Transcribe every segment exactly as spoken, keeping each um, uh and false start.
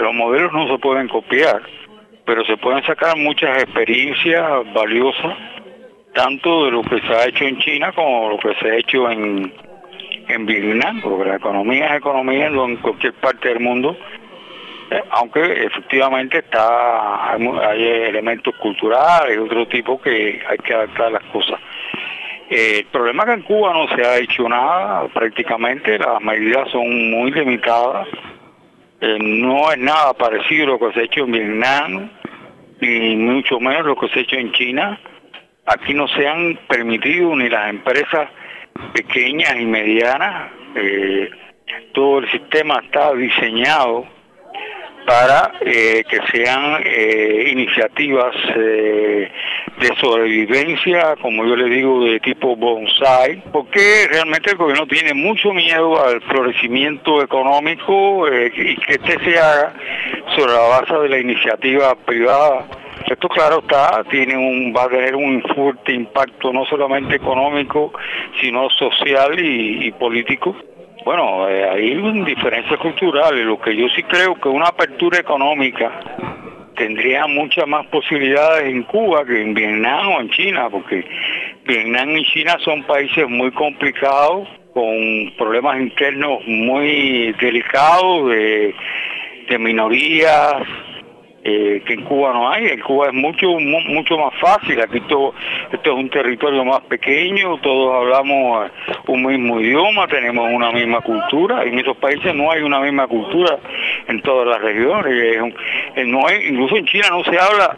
los modelos no se pueden copiar, pero se pueden sacar muchas experiencias valiosas, tanto de lo que se ha hecho en China como lo que se ha hecho en, en Vietnam, porque la economía es economía en cualquier parte del mundo, eh, aunque efectivamente está hay, hay elementos culturales y otro tipo que hay que adaptar las cosas. Eh, el problema es que en Cuba no se ha hecho nada, prácticamente las medidas son muy limitadas. Eh, no es nada parecido a lo que se ha hecho en Vietnam, ni mucho menos lo que se ha hecho en China. Aquí no se han permitido ni las empresas pequeñas y medianas. Eh, todo el sistema está diseñado para eh, que sean eh, iniciativas eh, de sobrevivencia, como yo le digo, de tipo bonsai, porque realmente el gobierno tiene mucho miedo al florecimiento económico eh, y que este se haga sobre la base de la iniciativa privada. Esto, claro está, tiene un, va a tener un fuerte impacto no solamente económico, sino social y, y político. Bueno, eh, hay diferencias culturales. Lo que yo sí creo que una apertura económica tendría muchas más posibilidades en Cuba que en Vietnam o en China, porque Vietnam y China son países muy complicados, con problemas internos muy delicados, de, de minorías, Eh, que en Cuba no hay. En Cuba es mucho mu mucho más fácil. Aquí todo, esto es un territorio más pequeño, todos hablamos un mismo idioma, tenemos una misma cultura. En esos países no hay una misma cultura en todas las regiones. Eh, no hay, incluso en China no se habla,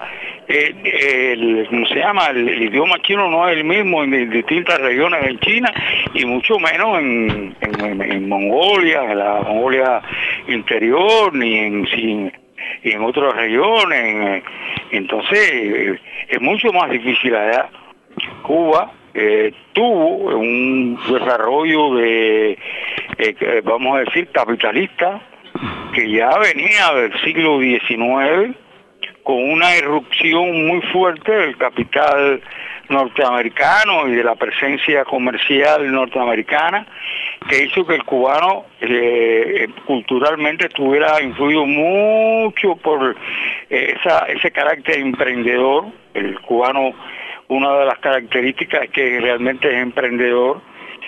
eh, el, ¿cómo se llama? El, el idioma chino no es el mismo en, en distintas regiones en China, y mucho menos en, en, en, en Mongolia, en la Mongolia interior, ni en... Sin, y en otras regiones. Entonces es mucho más difícil allá. Cuba eh, tuvo un desarrollo de, eh, vamos a decir, capitalista, que ya venía del siglo diecinueve, con una irrupción muy fuerte del capital norteamericano y de la presencia comercial norteamericana, que hizo que el cubano eh, culturalmente estuviera influido mucho por eh, esa, ese carácter emprendedor. El cubano, una de las características es que realmente es emprendedor.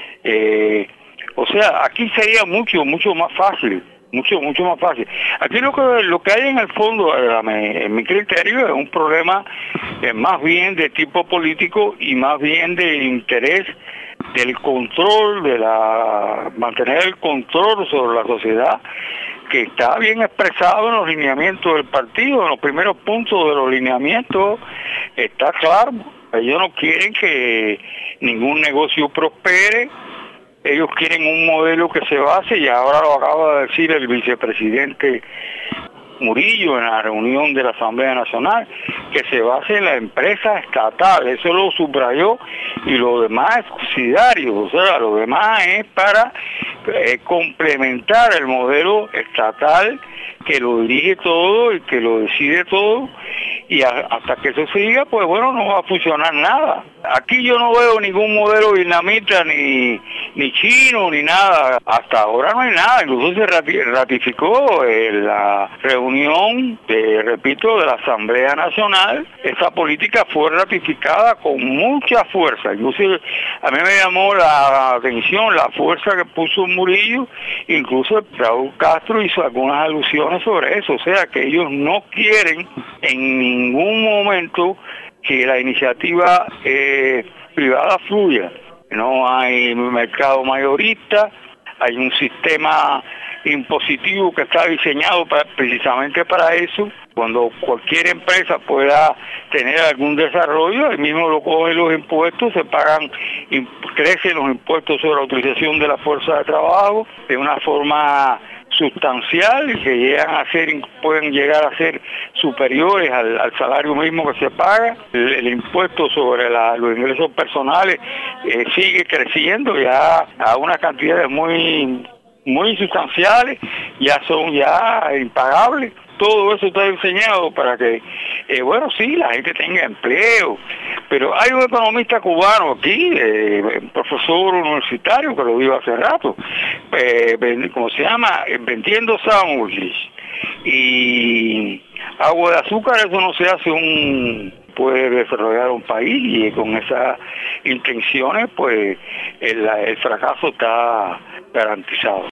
Eh, o sea, aquí sería mucho, mucho más fácil. Mucho, mucho más fácil. Aquí lo que lo que hay en el fondo, en mi criterio, es un problema eh, más bien de tipo político y más bien de interés del control, de la mantener el control sobre la sociedad, que está bien expresado en los lineamientos del partido. En los primeros puntos de los lineamientos está claro. Ellos no quieren que ningún negocio prospere. Ellos quieren un modelo que se base, y ahora lo acaba de decir el vicepresidente Murillo en la reunión de la Asamblea Nacional, que se base en la empresa estatal. Eso lo subrayó, y lo demás es subsidiario. O sea, lo demás es para eh, complementar el modelo estatal, que lo dirige todo y que lo decide todo, y a, hasta que eso se diga, pues bueno, no va a funcionar nada. Aquí yo no veo ningún modelo vietnamita, ni, ni chino, ni nada. Hasta ahora no hay nada. Incluso se ratificó en la reunión, de, repito, de la Asamblea Nacional. Esa política fue ratificada con mucha fuerza. Incluso a mí me llamó la atención la fuerza que puso Murillo. Incluso Raúl Castro hizo algunas alusiones sobre eso. O sea, que ellos no quieren en ningún momento que la iniciativa eh, privada fluya. No hay mercado mayorista, hay un sistema impositivo que está diseñado para, precisamente para eso. Cuando cualquier empresa pueda tener algún desarrollo, el mismo lo cogen los impuestos, se pagan, crecen los impuestos sobre la utilización de la fuerza de trabajo de una forma sustancial, que llegan a ser, pueden llegar a ser superiores al, al salario mismo que se paga. El, el impuesto sobre la, los ingresos personales eh, sigue creciendo ya a unas cantidades muy muy sustanciales, ya son ya impagables. Todo eso está diseñado para que, eh, bueno, sí, la gente tenga empleo. Pero hay un economista cubano aquí, eh, profesor universitario, que lo digo hace rato, eh, ¿cómo se llama? Vendiendo sándwiches. Y agua de azúcar, eso no se hace un... puede desarrollar un país, y con esas intenciones pues el, el fracaso está garantizado.